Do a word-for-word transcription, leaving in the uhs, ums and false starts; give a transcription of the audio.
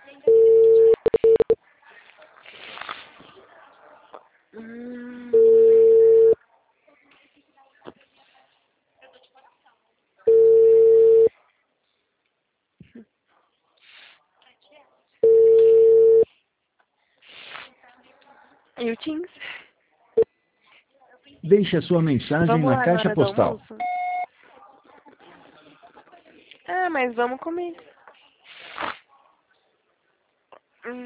Hum... E o Teams? Deixe a sua mensagem Vamos na lá na caixa hora do postal. almoço? Ah, mas vamos comigo.